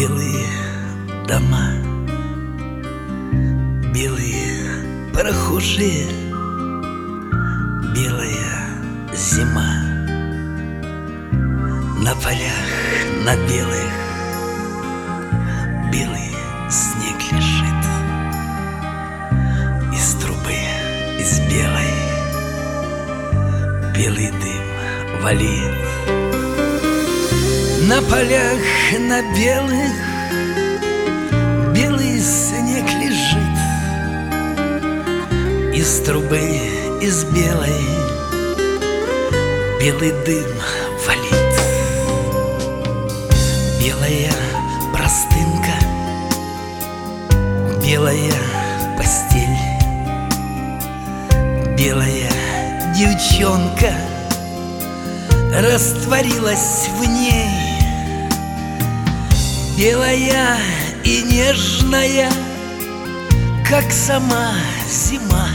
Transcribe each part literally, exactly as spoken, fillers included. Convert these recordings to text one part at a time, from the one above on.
Белые дома, белые прохожие, белая зима. На полях, на белых, белый снег лежит. Из трубы, из белой, белый дым валит. На полях, на белых, белый снег лежит. Из трубы, из белой, белый дым валит. Белая простынка, белая постель, белая девчонка растворилась в ней. Белая и нежная, как сама зима.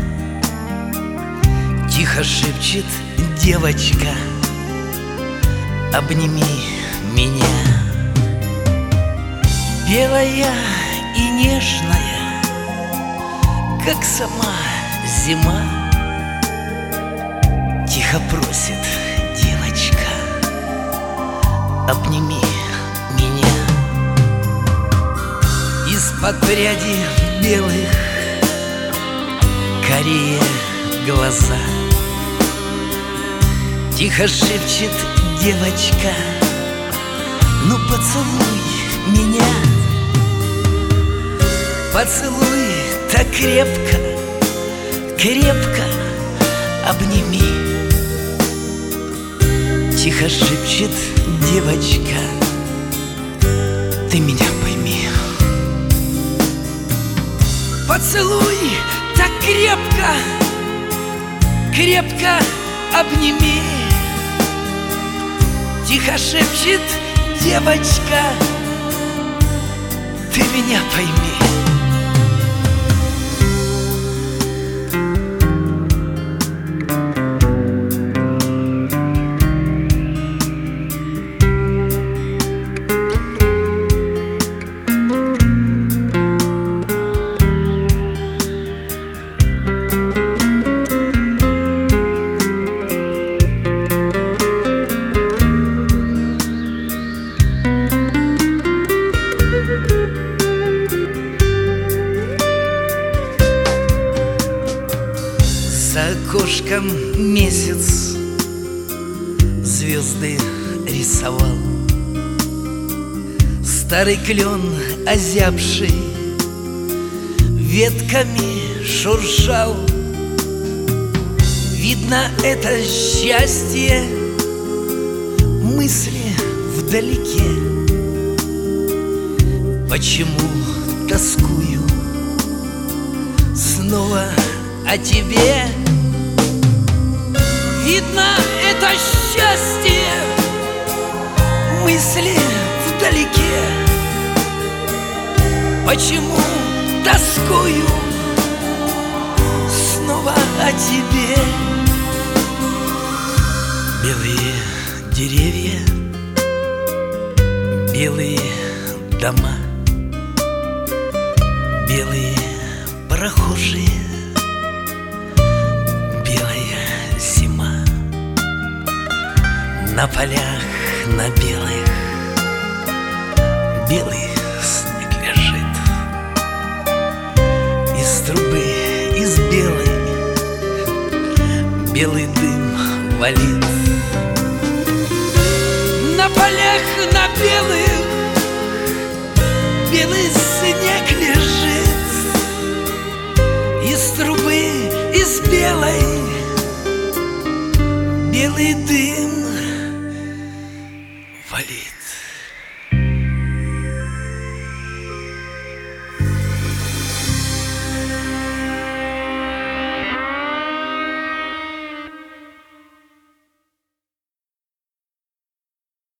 Тихо шепчет девочка: обними меня. Белая и нежная, как сама зима. Тихо просит девочка: обними меня. Из-под пряди белых карие глаза. Тихо шепчет девочка: ну поцелуй меня. Поцелуй так крепко, крепко обними. Тихо шепчет девочка: ты меня пойми. Поцелуй так крепко, крепко обними. Тихо шепчет девочка: ты меня пойми. За окошком месяц звезды рисовал. Старый клен, озябший, ветками шуршал. Видно, это счастье, мысли вдалеке. Почему тоскую снова о тебе? Видно, это счастье, мысли вдалеке. Почему тоскую снова о тебе? Белые деревья, белые дома, белые прохожие, на полях, на белых, белый снег лежит. Из трубы, из белой, белый дым валит. На полях, на белых,